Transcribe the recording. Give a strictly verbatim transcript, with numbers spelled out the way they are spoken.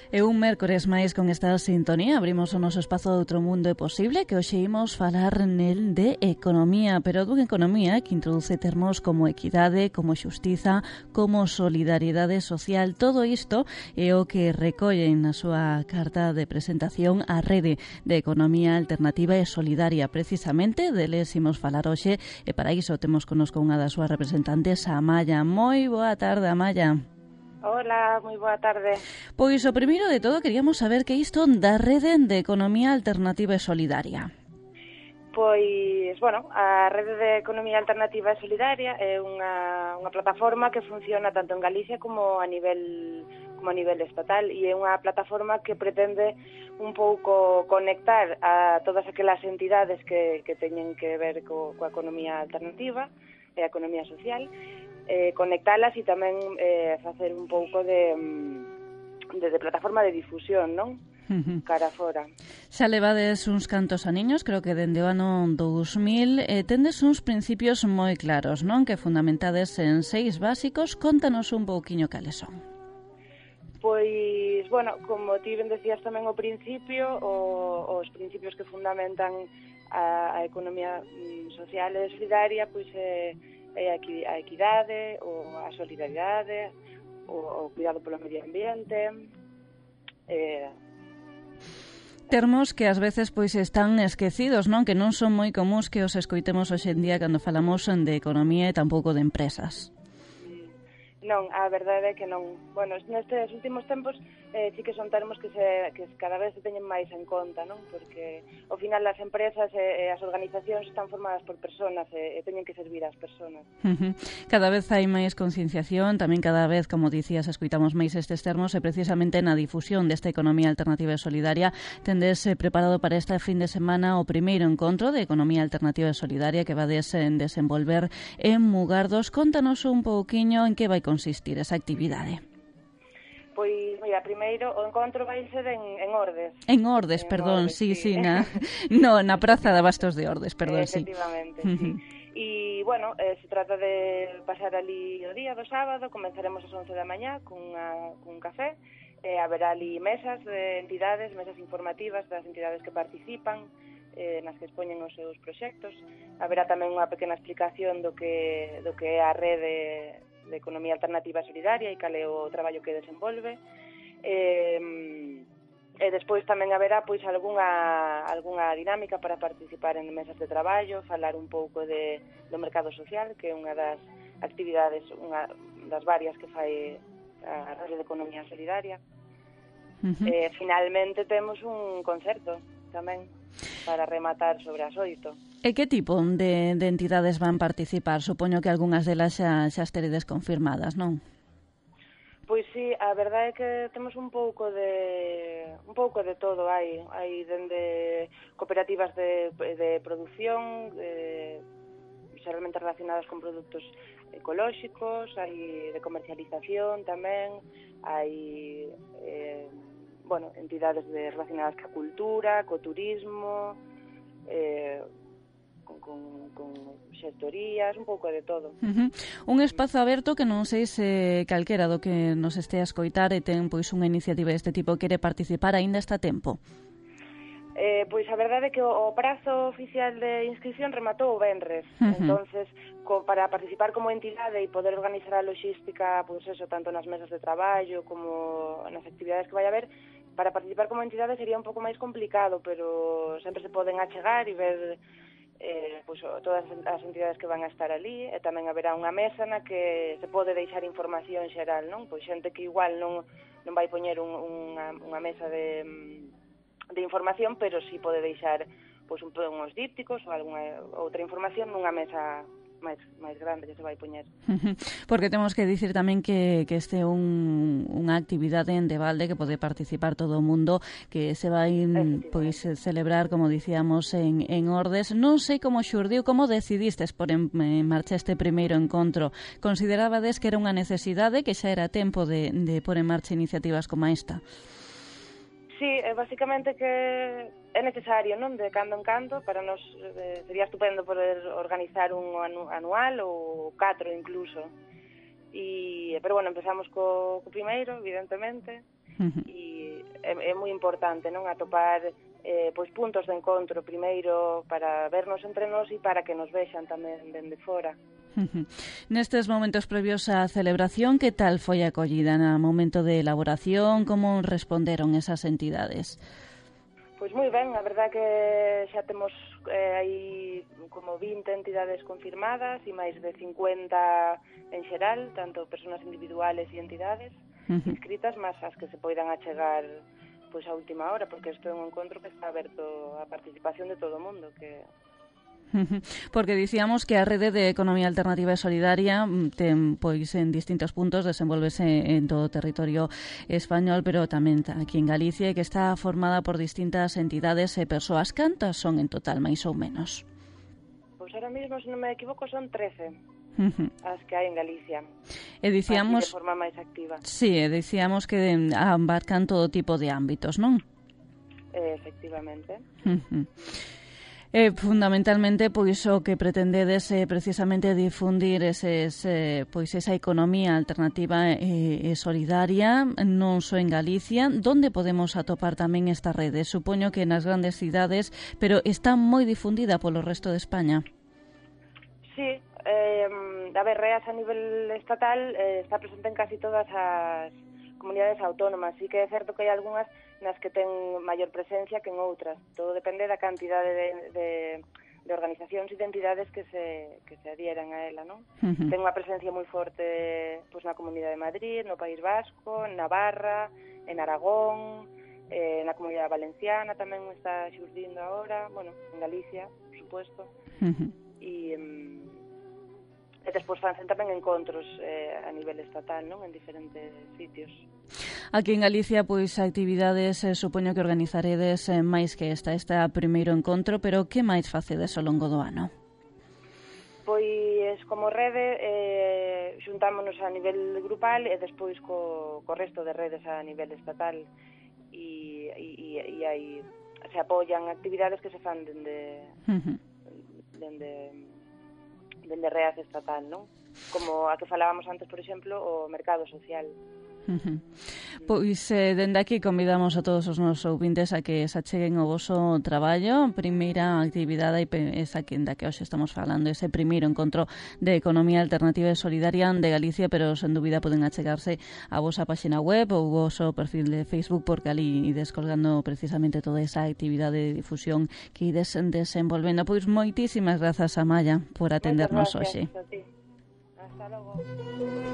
E un mércores máis con esta sintonía abrimos o noso espazo de Outro Mundo é Posible, que hoxe imos falar nel de economía, pero dunha economía que introduce termos como equidade, como xustiza, como solidariedade social. Todo isto é o que recollen na súa carta de presentación a Rede de Economía Alternativa e Solidaria. Precisamente deles imos falar hoxe e para iso temos connosco unha das súas representantes, a Amaya. Moi boa tarde, Amaya. Hola, moi boa tarde. Pois o primeiro de todo queríamos saber que isto da Rede de Economía Alternativa e Solidaria. Pois, bueno, a Rede de Economía Alternativa e Solidaria é unha, unha plataforma que funciona tanto en Galicia como a nivel como a nivel estatal e é unha plataforma que pretende un pouco conectar a todas aquelas entidades que, que teñen que ver co, coa economía alternativa e a economía social, eh, conectalas e tamén eh, facer un pouco de, de, de plataforma de difusión, non? Uh-huh. Cara fora. Xa levades uns cantos aniños, creo que dende o ano dous mil, eh, tendes uns principios moi claros, non? Que fundamentades en seis básicos. Contanos un pouquiño cales son. Pois, bueno, como ti ben decías tamén ao principio, o, os principios que fundamentan a, a economía social e solidaria, pois é eh, a equidade, ou a solidariedade, o, o cuidado polo medio ambiente. Eh... Termos que ás veces pois están esquecidos, non? Que non son moi comuns que os escoitemos hoxe en día cando falamos de economía e tampouco de empresas. Non, a verdade é que non. Bueno, nestes últimos tempos eh, sí que son termos que, se, que cada vez se teñen máis en conta, non? Porque ao final as empresas e, e as organizacións están formadas por personas e, e teñen que servir ás personas. Uh-huh. Cada vez hai máis concienciación, tamén cada vez, como dicías, escoitamos máis estes termos e precisamente na difusión desta economía alternativa e solidaria tendes eh, preparado para este fin de semana o primeiro encontro de economía alternativa e solidaria que vades en desenvolver en Mugardos. Contanos un pouquiño en que vai consistir esa actividade. Pois, mira, primeiro o encontro vai ser en, en Ordes. En Ordes, en perdón, Ordes, sí, sí, sí na, no, na Praza de Abastos de Ordes, perdón, efectivamente, sí. Efectivamente, sí. E, bueno, eh, se trata de pasar ali o día do sábado, comenzaremos ás once da mañá cun, a, cun café, eh, haberá ali mesas de entidades, mesas informativas das entidades que participan, eh, nas que expoñen os seus proxectos. Haberá tamén unha pequena explicación do que, do que é a rede de economía alternativa solidaria e cal é o traballo que desenvolve. Eh, e despois tamén haberá pois algunha algunha dinámica para participar en mesas de traballo, falar un pouco de do mercado social, que é unha das actividades, unha das varias que fai a Rede de Economía Solidaria. Uh-huh. Eh, finalmente temos un concerto tamén para rematar sobre as oito. E que tipo de, de entidades van participar? Supoño que algunhas delas xa, xa esteredes confirmadas, non? Pois sí, a verdade é que temos un pouco de un pouco de todo, hai hai dende cooperativas de, de produción, eh, xeralmente relacionadas con produtos ecolóxicos, hai de comercialización tamén, hai eh, bueno, entidades de, relacionadas ca cultura, co turismo, eh, con, con, con xestorías, un pouco de todo. Uh-huh. Un espazo aberto que non sei se calquera do que nos este a escoitar e ten pois unha iniciativa deste tipo quere participar, aínda está a tempo. Eh, pois a verdade é que o, o prazo oficial de inscripción rematou o venres. Uh-huh. Entonces, co, para participar como entidade e poder organizar a logística, pois eso, tanto nas mesas de traballo como nas actividades que vai haber, para participar como entidade sería un pouco máis complicado, pero sempre se poden achegar e ver eh, pois, todas as entidades que van a estar ali, e tamén haberá unha mesa na que se pode deixar información xeral, non? Pois xente que igual non, non vai poñer un, unha, unha mesa de, de información, pero si pode deixar pois, un, uns dípticos ou alguna outra información nunha mesa máis, máis grande que se vai poñer. Porque temos que dicir tamén que, que este é un, unha actividade en de balde que pode participar todo o mundo, que se vai pois celebrar, como dicíamos, en, en Ordes. Non sei como xurdiu, como decidistes por en, en marcha este primeiro encontro. Considerabades que era unha necesidade, que xa era tempo de, de pôr en marcha iniciativas como esta? Sí, é basicamente que é necesario, non? De cando en cando, para nos eh, sería estupendo poder organizar un anu anual ou catro incluso. E, pero bueno, empezamos co, co primeiro, evidentemente, uh-huh. e, é, é moi importante, non, atopar eh, pois puntos de encontro primeiro para vernos entre nós e para que nos vexan tamén dende fora. Nestes momentos previos á celebración, que tal foi a acollida no momento de elaboración? Como responderon esas entidades? Pois moi ben, a verdad que xa temos eh, aí como vinte entidades confirmadas e máis de cincuenta en xeral, tanto persoas individuales e entidades uh-huh. inscritas, máis as que se poidan achegar pois a última hora, porque isto é un encontro que está aberto á participación de todo o mundo, que porque dicíamos que a Rede de Economía Alternativa e Solidaria ten pois en distintos puntos desenvolvese en todo o territorio español, pero tamén aquí en Galicia, que está formada por distintas entidades e persoas. Cantas son en total, máis ou menos? Pois ahora mesmo, se non me equivoco, son trece uh-huh. as que hai en Galicia. E dicíamos, de forma máis activa. Sí, e dicíamos que abarcan todo tipo de ámbitos, non? Eh, efectivamente. Uh-huh. Eh, fundamentalmente, pois o que pretendedes é eh, precisamente difundir eses, eh, pois esa economía alternativa e eh, solidaria non só en Galicia. Donde podemos atopar tamén esta rede? Supoño que nas grandes cidades, pero está moi difundida polo resto de España. Sí, eh, a ver, REAS a nivel estatal eh, está presente en casi todas as comunidades autónomas. Sí que é certo que hai algunhas nas que ten maior presencia que en outras. Todo depende da cantidade de, de, de organizacións e de entidades que se, que se adhieran a ela, non? Uh-huh. Ten unha presencia moi forte pois, na Comunidade de Madrid, no País Vasco, en Navarra, en Aragón, eh, na Comunidade Valenciana tamén está xurdindo agora, bueno, en Galicia, por supuesto. Uh-huh. E, um, e despois fanse tamén encontros eh, a nivel estatal, non? En diferentes sitios. Aquí en Galicia, pois, actividades, eh, supoño que organizaredes eh, máis que esta, este primeiro encontro, pero que máis facedes ao longo do ano? Pois, como rede, eh, xuntámonos a nivel grupal e despois co, co resto de redes a nivel estatal e, e, e aí se apoian actividades que se fan dende, uh-huh. dende, dende REAS estatal, non? Como a que falábamos antes, por exemplo, o mercado social. Uh-huh. Pois eh, dende aquí convidamos a todos os nosos ouvintes a que se acheguen ao voso traballo. Primeira actividade esa que da que hoxe estamos falando, ese primeiro encontro de Economía Alternativa e Solidaria de Galicia, pero sen dúbida poden achegarse a vosa página web ou o voso perfil de Facebook, porque ali ides colgando precisamente toda esa actividade de difusión que ides desenvolvendo. Pois moitísimas grazas, Amaya, por atendernos hoxe. Hasta logo.